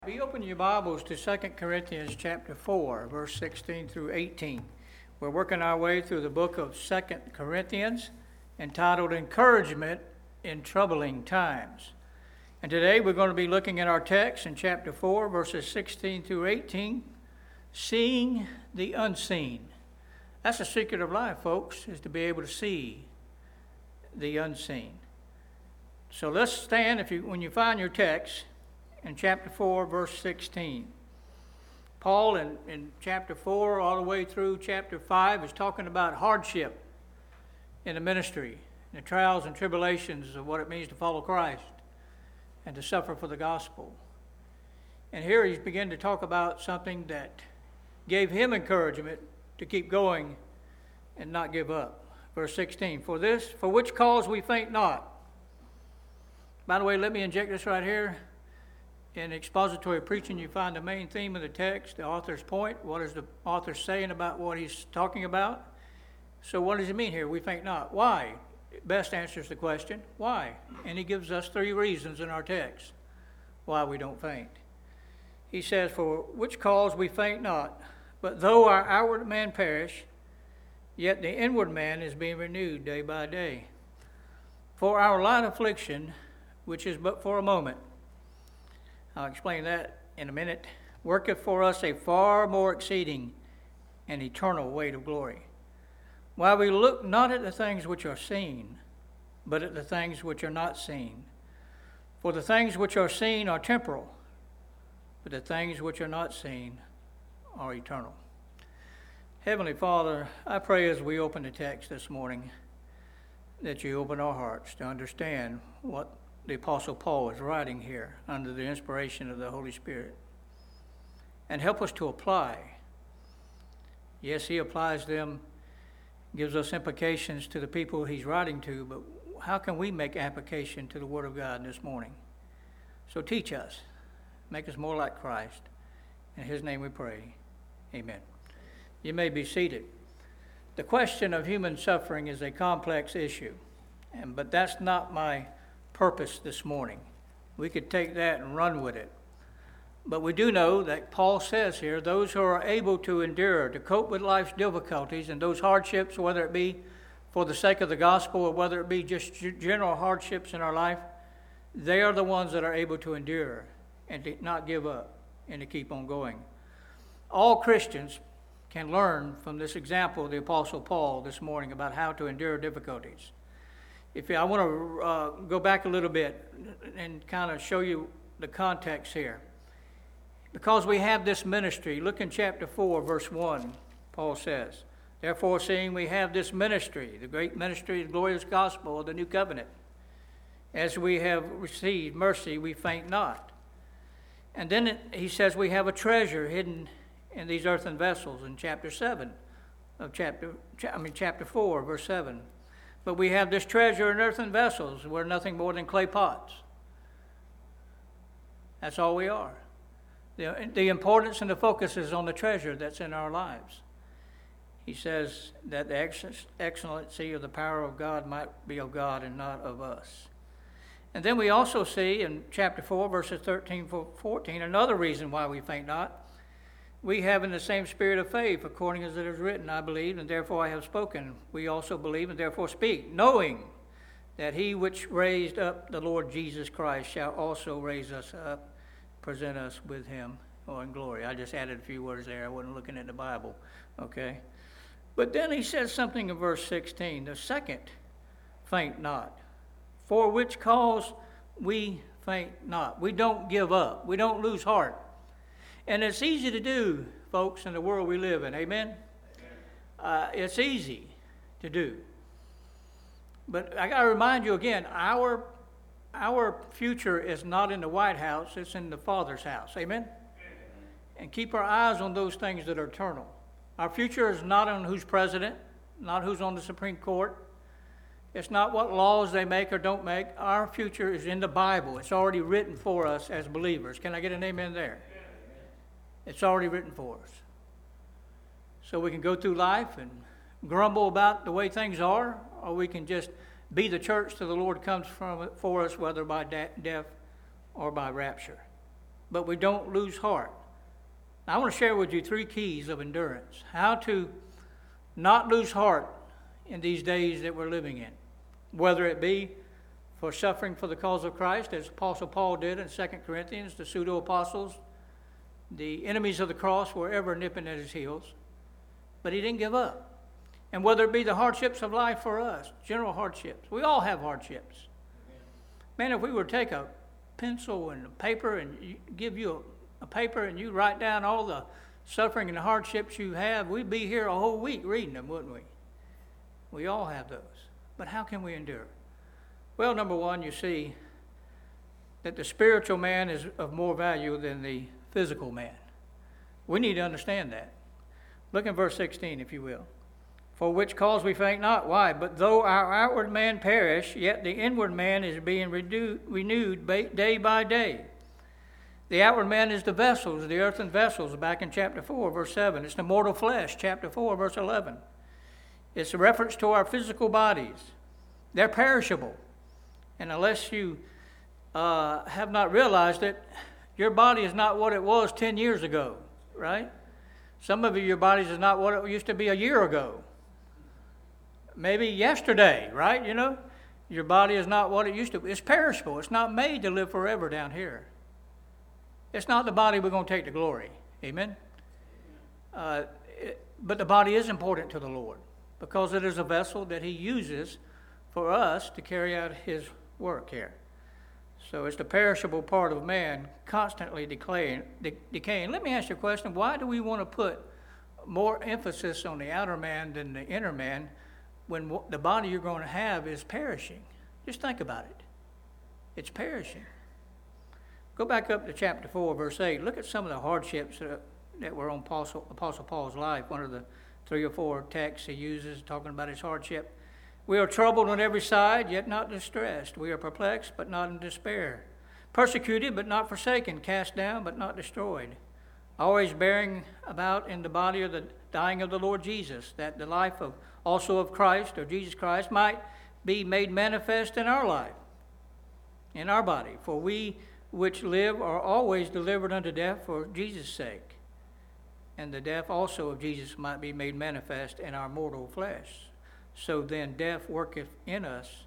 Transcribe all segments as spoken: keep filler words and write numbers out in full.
Be open your Bibles to Second Corinthians chapter four, verse sixteen through eighteen. We're working our way through the book of Second Corinthians, entitled Encouragement in Troubling Times. And today we're going to be looking at our text in chapter four, verses sixteen through eighteen, Seeing the Unseen. That's the secret of life, folks, is to be able to see the unseen. So let's stand, if you when you find your text, in chapter four, verse sixteen. Paul, in, in chapter four, all the way through chapter five, is talking about hardship in the ministry, the trials and tribulations of what it means to follow Christ and to suffer for the gospel. And here he's beginning to talk about something that gave him encouragement to keep going and not give up. Verse sixteen, for this, for which cause we faint not. By the way, let me inject this right here. In expository preaching, you find the main theme of the text, the author's point. What is the author saying about what he's talking about? So what does he mean here? We faint not. Why? It best answers the question, why? And he gives us three reasons in our text why we don't faint. He says, for which cause we faint not, but though our outward man perish, yet the inward man is being renewed day by day. For our light affliction, which is but for a moment, I'll explain that in a minute, worketh for us a far more exceeding and eternal weight of glory. While we look not at the things which are seen, but at the things which are not seen. For the things which are seen are temporal, but the things which are not seen are eternal. Heavenly Father, I pray as we open the text this morning that you open our hearts to understand what the Apostle Paul is writing here under the inspiration of the Holy Spirit. And help us to apply. Yes, he applies them, gives us implications to the people he's writing to, but how can we make application to the Word of God this morning? So teach us. Make us more like Christ. In his name we pray. Amen. You may be seated. The question of human suffering is a complex issue, and but that's not my purpose this morning. We could take that and run with it. But we do know that Paul says here, those who are able to endure, to cope with life's difficulties and those hardships, whether it be for the sake of the gospel or whether it be just general hardships in our life, they are the ones that are able to endure and to not give up and to keep on going. All Christians can learn from this example of the Apostle Paul this morning about how to endure difficulties. If I want to uh, go back a little bit and kind of show you the context here. Because we have this ministry, look in chapter four, verse one, Paul says, therefore, seeing we have this ministry, the great ministry, the glorious gospel of the new covenant, as we have received mercy, we faint not. And then it, he says we have a treasure hidden in these earthen vessels in chapter seven of chapter, I mean chapter four, verse seven. But we have this treasure in earthen vessels. We're nothing more than clay pots. That's all we are. The, the importance and the focus is on the treasure that's in our lives. He says that the ex- excellency of the power of God might be of God and not of us. And then we also see in chapter four, verses thirteen to fourteen, another reason why we faint not. We have in the same spirit of faith, according as it is written, I believe, and therefore I have spoken. We also believe and therefore speak, knowing that he which raised up the Lord Jesus Christ shall also raise us up, present us with him or in glory. I just added a few words there. I wasn't looking at the Bible, okay? But then he says something in verse sixteen, the second, faint not, for which cause we faint not. We don't give up. We don't lose heart. And it's easy to do, folks, in the world we live in. Amen? Uh, it's easy to do. But I got to remind you again, our, our future is not in the White House. It's in the Father's house. Amen? And keep our eyes on those things that are eternal. Our future is not on who's president, not who's on the Supreme Court. It's not what laws they make or don't make. Our future is in the Bible. It's already written for us as believers. Can I get an amen there? It's already written for us. So we can go through life and grumble about the way things are, or we can just be the church till the Lord comes from for us, whether by de- death or by rapture. but we don't lose heart. Now, I want to share with you three keys of endurance. How to not lose heart in these days that we're living in, whether it be for suffering for the cause of Christ, as Apostle Paul did in Second Corinthians, the pseudo-apostles, the enemies of the cross were ever nipping at his heels, but he didn't give up. And whether it be the hardships of life for us, general hardships. We all have hardships. Man, if we were to take a pencil and a paper and you, give you a, a paper and you write down all the suffering and the hardships you have, we'd be here a whole week reading them, wouldn't we? We all have those. But how can we endure? Well, number one, you see that the spiritual man is of more value than the physical man. We need to understand that. Look in verse sixteen, if you will. For which cause we faint not. Why? But though our outward man perish, yet the inward man is being renewed day by day. The outward man is the vessels, the earthen vessels, back in chapter four, verse seven. It's the mortal flesh, chapter four, verse eleven. It's a reference to our physical bodies. They're perishable. And unless you uh, have not realized it, your body is not what it was ten years ago, right? Some of you, your bodies is not what it used to be a year ago. Maybe yesterday, right? You know, your body is not what it used to be. It's perishable. It's not made to live forever down here. It's not the body we're going to take to glory. Amen? Uh, it, but the body is important to the Lord because it is a vessel that he uses for us to carry out his work here. So it's the perishable part of man constantly decaying. De- decaying. Let me ask you a question. Why do we want to put more emphasis on the outer man than the inner man when w- the body you're going to have is perishing? Just think about it. It's perishing. Go back up to chapter four, verse eight. Look at some of the hardships that, that were on Apostle, Apostle Paul's life. One of the three or four texts he uses talking about his hardship. We are troubled on every side, yet not distressed. We are perplexed, but not in despair. Persecuted, but not forsaken. Cast down, but not destroyed. Always bearing about in the body of the dying of the Lord Jesus, that the life of also of Christ, or Jesus Christ, might be made manifest in our life, in our body. For we which live are always delivered unto death for Jesus' sake. And the death also of Jesus might be made manifest in our mortal flesh. So then death worketh in us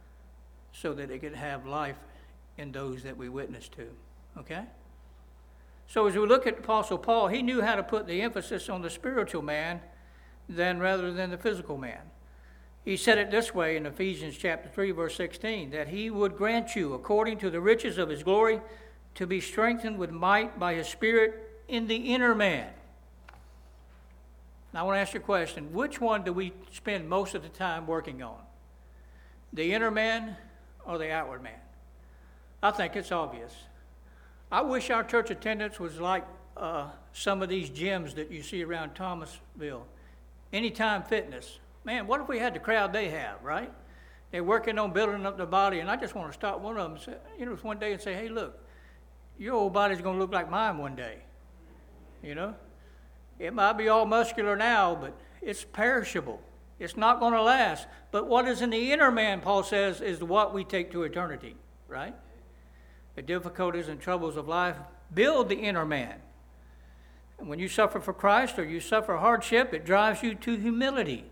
so that it could have life in those that we witness to. Okay? So as we look at Apostle Paul, he knew how to put the emphasis on the spiritual man than rather than the physical man. He said it this way in Ephesians chapter three, verse sixteen, that he would grant you, according to the riches of his glory, to be strengthened with might by his Spirit in the inner man. Now I want to ask you a question. Which one do we spend most of the time working on? The inner man or the outward man? I think it's obvious. I wish our church attendance was like uh, some of these gyms that you see around Thomasville. Anytime Fitness. Man, what if we had the crowd they have, right? They're working on building up their body, and I just want to stop one of them, and say, you know, one day and say, hey, look, your old body's going to look like mine one day, you know? It might be all muscular now, but it's perishable. It's not going to last. But what is in the inner man, Paul says, is what we take to eternity, right? The difficulties and troubles of life build the inner man. And when you suffer for Christ or you suffer hardship, it drives you to humility.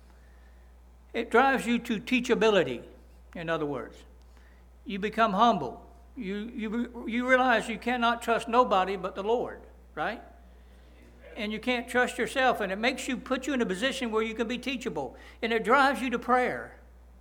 It drives you to teachability, in other words. You become humble. You, you, you realize you cannot trust nobody but the Lord, right? And you can't trust yourself, and it makes you, put you in a position where you can be teachable, and it drives you to prayer.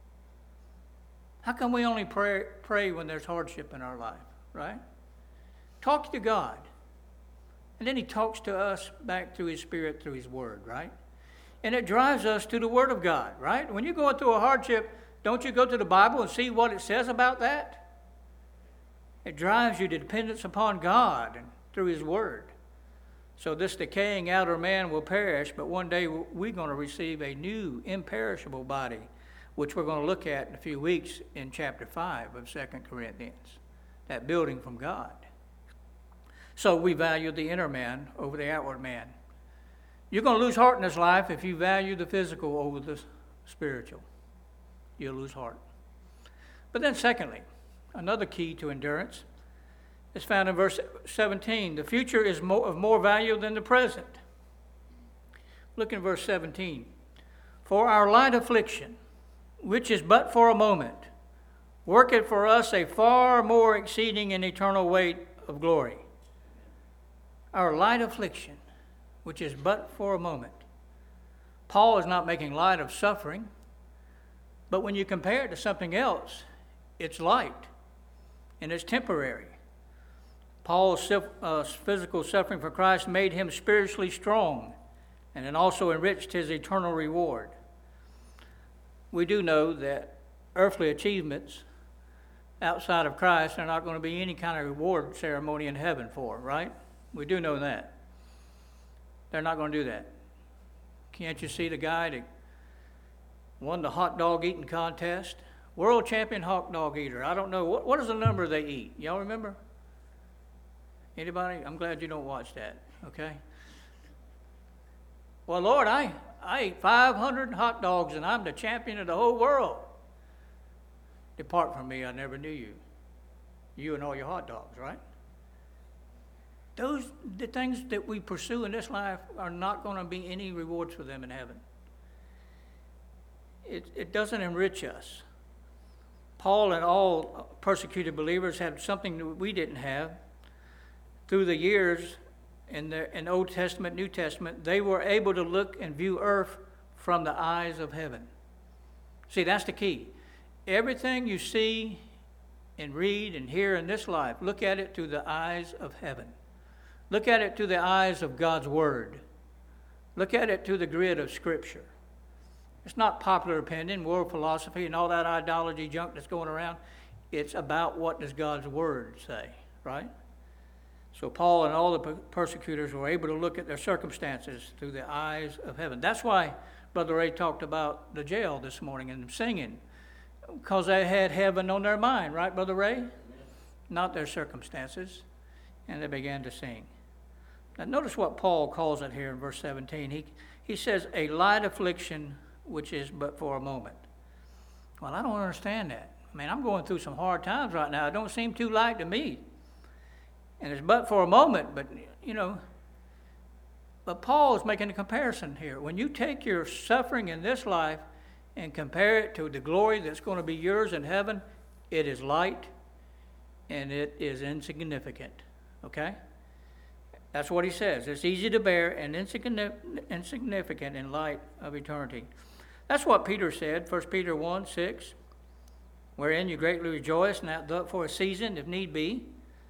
How come we only pray, pray when there's hardship in our life, right? Talk to God, and then he talks to us back through his Spirit, through his Word, right? And it drives us to the Word of God, right? When you're going through a hardship, don't you go to the Bible and see what it says about that? It drives you to dependence upon God and through his Word. So this decaying outer man will perish, but one day we're going to receive a new, imperishable body, which we're going to look at in a few weeks in chapter five of Second Corinthians, that building from God. So we value the inner man over the outward man. You're going to lose heart in this life if you value the physical over the spiritual. You'll lose heart. But then secondly, another key to endurance It's found in verse seventeen. The future is more, of more value than the present. Look in verse seventeen. For our light affliction, which is but for a moment, worketh for us a far more exceeding and eternal weight of glory. Our light affliction, which is but for a moment. Paul is not making light of suffering, but when you compare it to something else, it's light and it's temporary. Paul's uh, physical suffering for Christ made him spiritually strong, and it also enriched his eternal reward. We do know that earthly achievements outside of Christ are not going to be any kind of reward ceremony in heaven for, right? We do know that. They're not going to do that. Can't you see the guy that won the hot dog eating contest? World champion hot dog eater. I don't know. What, what is the number they eat? Y'all remember? Anybody? I'm glad you don't watch that, okay? Well, Lord, I, I ate five hundred hot dogs and I'm the champion of the whole world. Depart from me, I never knew you. You and all your hot dogs, right? Those, the things that we pursue in this life are not going to be any rewards for them in heaven. It, it doesn't enrich us. Paul and all persecuted believers had something that we didn't have. Through the years in the in Old Testament, New Testament, they were able to look and view earth from the eyes of heaven. See, that's the key. Everything you see and read and hear in this life, look at it through the eyes of heaven. Look at it through the eyes of God's Word. Look at it through the grid of Scripture. It's not popular opinion, world philosophy, and all that ideology junk that's going around. It's about what does God's Word say, right? So Paul and all the persecutors were able to look at their circumstances through the eyes of heaven. That's why Brother Ray talked about the jail this morning and singing, because they had heaven on their mind, right, Brother Ray? Amen. Not their circumstances. And they began to sing. Now notice what Paul calls it here in verse seventeen. He, he says, a light affliction which is but for a moment. Well, I don't understand that. I mean, I'm going through some hard times right now. It don't seem too light to me. And it's but for a moment, but, you know, but Paul is making a comparison here. When you take your suffering in this life and compare it to the glory that's going to be yours in heaven, it is light and it is insignificant. Okay? That's what he says. It's easy to bear and insignificant in light of eternity. That's what Peter said, First Peter one, six, wherein you greatly rejoice, not for a season, if need be,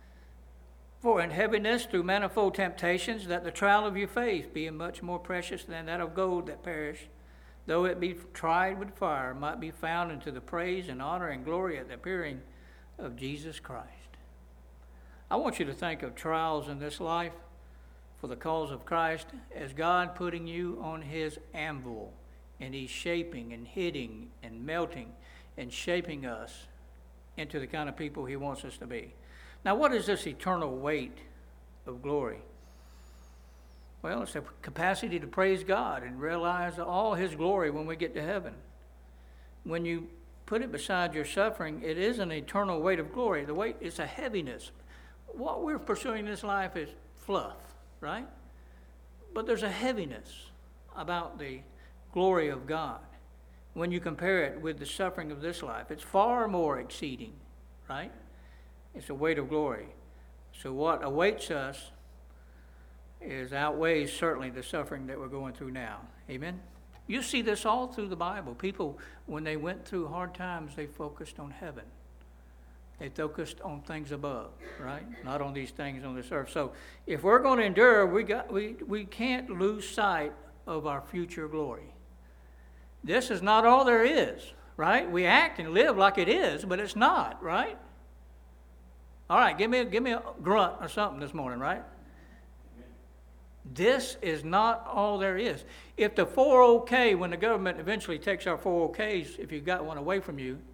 for in heaviness through manifold temptations, that the trial of your faith, being much more precious than that of gold that perish, though it be tried with fire, might be found unto the praise and honor and glory at the appearing of Jesus Christ. I want you to think of trials in this life for the cause of Christ as God putting you on his anvil, and he's shaping and hitting and melting and shaping us into the kind of people he wants us to be. Now, what is this eternal weight of glory? Well, it's a capacity to praise God and realize all his glory when we get to heaven. When you put it beside your suffering, it is an eternal weight of glory. The weight is a heaviness. What we're pursuing in this life is fluff, right? But there's a heaviness about the glory of God when you compare it with the suffering of this life. It's far more exceeding, right? It's a weight of glory. So what awaits us is outweighs certainly the suffering that we're going through now. Amen? You see this all through the Bible. People, when they went through hard times, they focused on heaven. They focused on things above, right? Not on these things on this earth. So if we're going to endure, we got we we can't lose sight of our future glory. This is not all there is, right? We act and live like it is, but it's not, right? All right, give me a, give me a grunt or something this morning, right? This is not all there is. If the four oh K, when the government eventually takes our four oh Ks, if you got one away from you,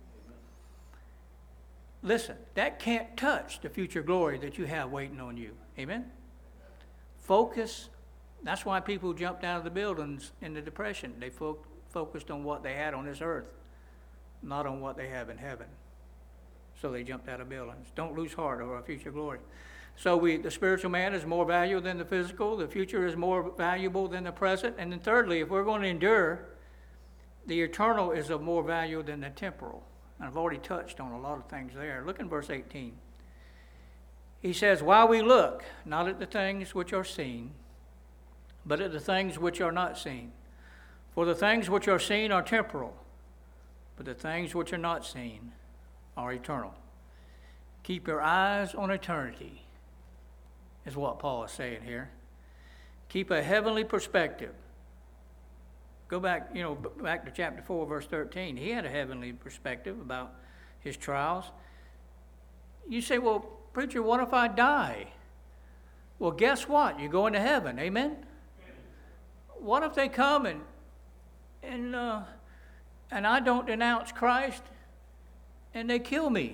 listen, that can't touch the future glory that you have waiting on you. Amen? Focus. That's why people jumped out of the buildings in the Depression. They fo- focused on what they had on this earth, not on what they have in heaven. so they jumped out of buildings. Don't lose heart over our future glory. So we, the spiritual man is more valuable than the physical. The future is more valuable than the present. And then thirdly, if we're going to endure, the eternal is of more value than the temporal. And I've already touched on a lot of things there. Look in verse eighteen. He says, while we look, not at the things which are seen, but at the things which are not seen. For the things which are seen are temporal, but the things which are not seen are eternal. Keep your eyes on eternity, is what Paul is saying here. Keep a heavenly perspective. Go back, you know, back to chapter four, verse thirteen. He had a heavenly perspective about his trials. You say, well, preacher, what if I die? Well, guess what? You're going to heaven. Amen? What if they come and and uh, and I don't denounce Christ and they kill me?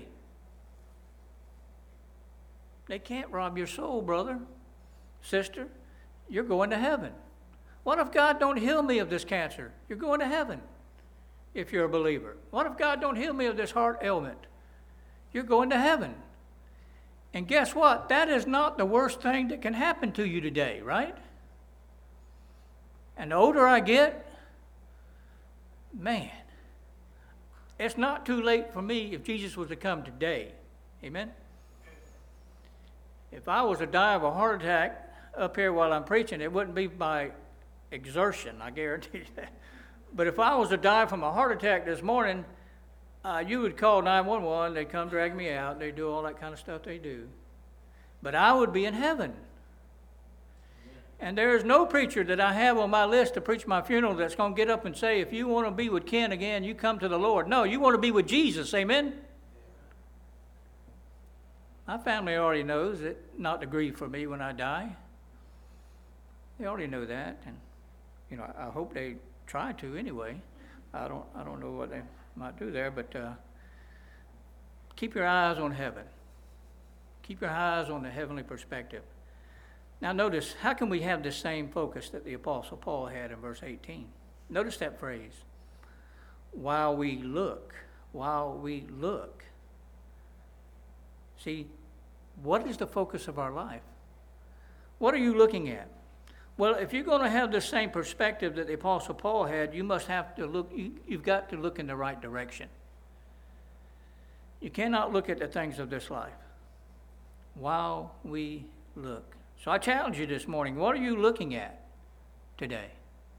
They can't rob your soul, brother, sister. You're going to heaven. What if God don't heal me of this cancer? You're going to heaven if you're a believer. What if God don't heal me of this heart ailment? You're going to heaven. And guess what? That is not the worst thing that can happen to you today, right? And the older I get, man, it's not too late for me if Jesus was to come today. Amen? If I was to die of a heart attack up here while I'm preaching, it wouldn't be by exertion, I guarantee you that. But if I was to die from a heart attack this morning, uh, you would call nine one one, they'd come drag me out, they'd do all that kind of stuff they do. But I would be in heaven. And there is no preacher that I have on my list to preach my funeral that's going to get up and say, if you want to be with Ken again, you come to the Lord. No, you want to be with Jesus, amen? My family already knows that not to grieve for me when I die. They already know that, and you know, I hope they try to anyway. I don't, I don't know what they might do there, but uh, keep your eyes on heaven. Keep your eyes on the heavenly perspective. Now notice, how can we have the same focus that the Apostle Paul had in verse eighteen? Notice that phrase, while we look, while we look. See, what is the focus of our life? What are you looking at? Well, if you're going to have the same perspective that the Apostle Paul had, you must have to look, you, you've got to look in the right direction. You cannot look at the things of this life while we look. So I challenge you this morning, what are you looking at today?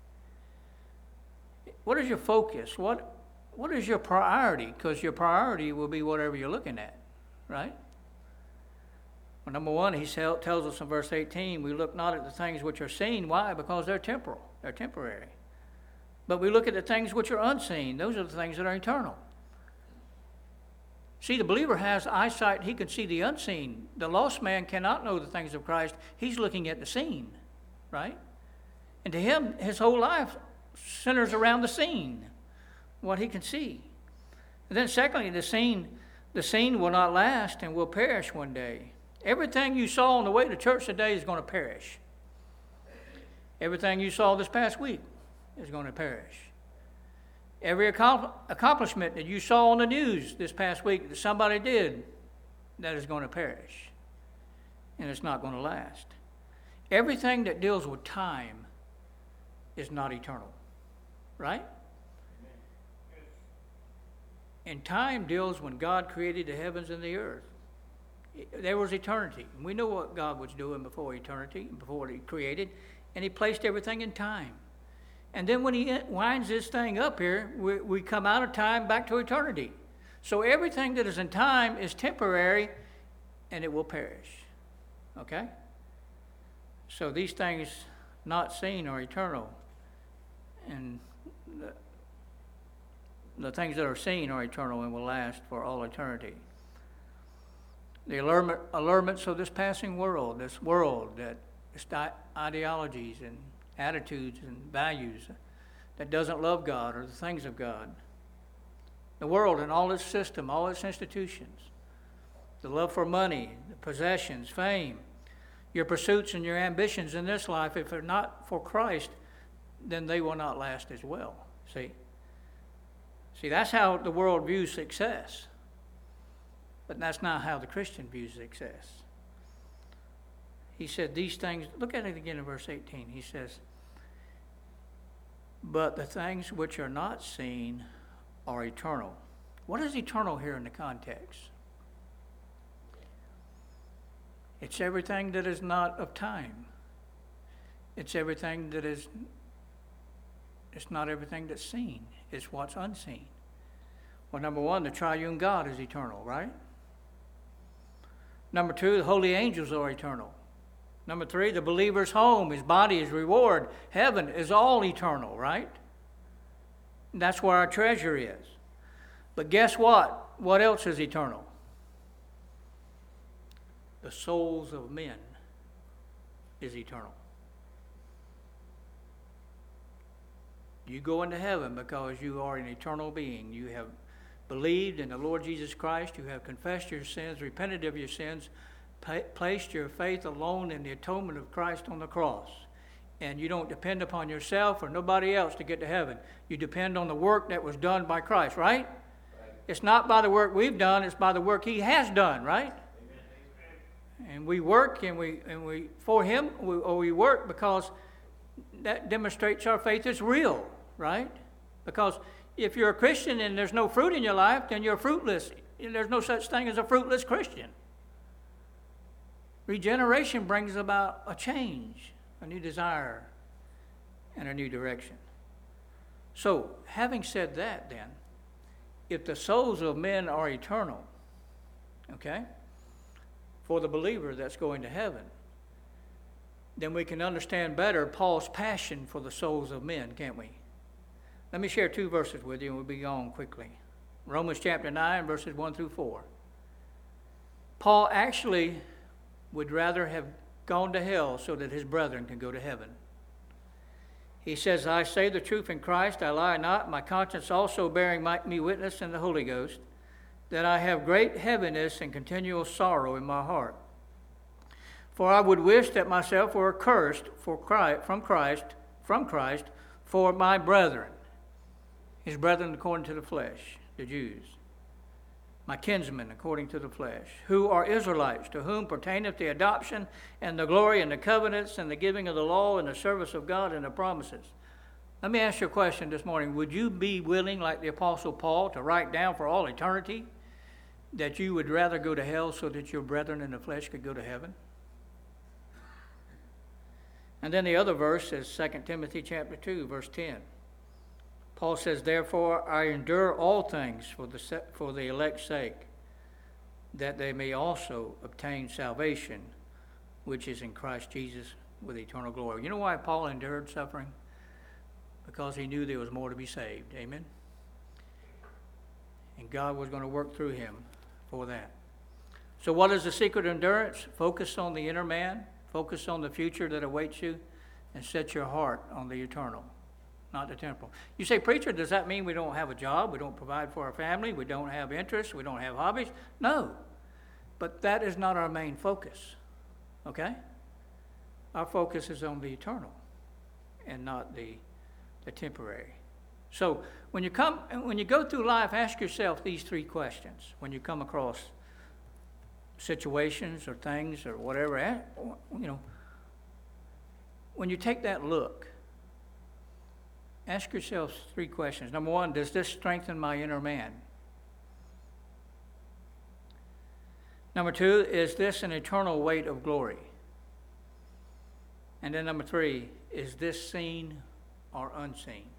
What is your focus? What, what is your priority? Because your priority will be whatever you're looking at, right? Well, number one, he tells us in verse eighteen, we look not at the things which are seen. Why? Because they're temporal. They're temporary. But we look at the things which are unseen. Those are the things that are eternal. See, the believer has eyesight. He can see the unseen. The lost man cannot know the things of Christ. He's looking at the seen, right? And to him, his whole life centers around the seen, what he can see. And then secondly, the seen, the seen will not last and will perish one day. Everything you saw on the way to church today is going to perish. Everything you saw this past week is going to perish. Every accomplishment that you saw on the news this past week that somebody did, that is going to perish. And it's not going to last. Everything that deals with time is not eternal. Right? And time deals when God created the heavens and the earth. There was eternity. We know what God was doing before eternity, before he created, and he placed everything in time. And then when he winds this thing up here, we, we come out of time back to eternity. So everything that is in time is temporary, and it will perish. Okay? So these things not seen are eternal, and the, the things that are seen are eternal and will last for all eternity. The allurement, allurements of this passing world, this world that is ideologies and attitudes and values that doesn't love God or the things of God. The world and all its system, all its institutions. The love for money, the possessions, fame, your pursuits and your ambitions in this life, if they're not for Christ, then they will not last as well. See? See, that's how the world views success. But that's not how the Christian views success. He said these things, look at it again in verse eighteen. He says, but the things which are not seen are eternal. What is eternal here in the context? It's everything that is not of time. It's everything that is, it's not everything that's seen. It's what's unseen. Well, number one, the triune God is eternal, right? Number two, the holy angels are eternal. Number three, the believer's home, his body, his reward, heaven is all eternal, right? And that's where our treasure is. But guess what? What else is eternal? The souls of men is eternal. You go into heaven because you are an eternal being. You have believed in the Lord Jesus Christ. You have confessed your sins, repented of your sins, pa- placed your faith alone in the atonement of Christ on the cross. And you don't depend upon yourself or nobody else to get to heaven. You depend on the work that was done by Christ, right? Right. It's not by the work we've done, it's by the work he has done, right? Amen. And we work and we and we for him we, or we work because that demonstrates our faith is real, right? Because if you're a Christian and there's no fruit in your life, then you're fruitless. There's no such thing as a fruitless Christian. Regeneration brings about a change, a new desire, and a new direction. So, having said that, then, if the souls of men are eternal, okay, for the believer that's going to heaven, then we can understand better Paul's passion for the souls of men, can't we? Let me share two verses with you and we'll be gone quickly. Romans chapter nine, verses one through four. Paul actually would rather have gone to hell so that his brethren can go to heaven. He says, I say the truth in Christ, I lie not, my conscience also bearing me witness in the Holy Ghost, that I have great heaviness and continual sorrow in my heart. For I would wish that myself were accursed for Christ, from Christ, from Christ, for my brethren, his brethren according to the flesh, the Jews, my kinsmen according to the flesh, who are Israelites, to whom pertaineth the adoption and the glory and the covenants and the giving of the law and the service of God and the promises. Let me ask you a question this morning. Would you be willing, like the Apostle Paul, to write down for all eternity that you would rather go to hell so that your brethren in the flesh could go to heaven? And then the other verse is Second Timothy chapter two, verse ten. Paul says, therefore I endure all things for the for the elect's sake, that they may also obtain salvation, which is in Christ Jesus with eternal glory. You know why Paul endured suffering? Because he knew there was more to be saved. Amen? And God was going to work through him for that. So what is the secret of endurance? Focus on the inner man. Focus on the future that awaits you. And set your heart on the eternal, not the temporal. You say, preacher, does that mean we don't have a job? We don't provide for our family? We don't have interests? We don't have hobbies? No. But that is not our main focus. Okay? Our focus is on the eternal and not the, the temporary. So when you come, when you go through life, ask yourself these three questions. When you come across situations or things or whatever, you know, when you take that look, ask yourself three questions. Number one, does this strengthen my inner man? Number two, is this an eternal weight of glory? And then number three, is this seen or unseen?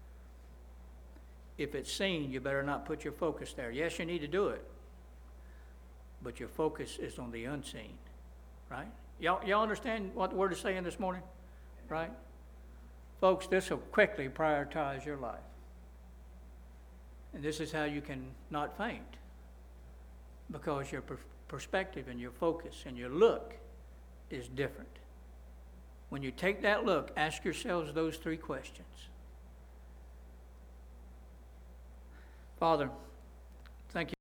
If it's seen, you better not put your focus there. Yes, you need to do it, but your focus is on the unseen, right? Y'all, y'all understand what the Word is saying this morning, right? Folks, this will quickly prioritize your life. And this is how you can not faint, because your per- perspective and your focus and your look is different. When you take that look, ask yourselves those three questions. Father, thank you.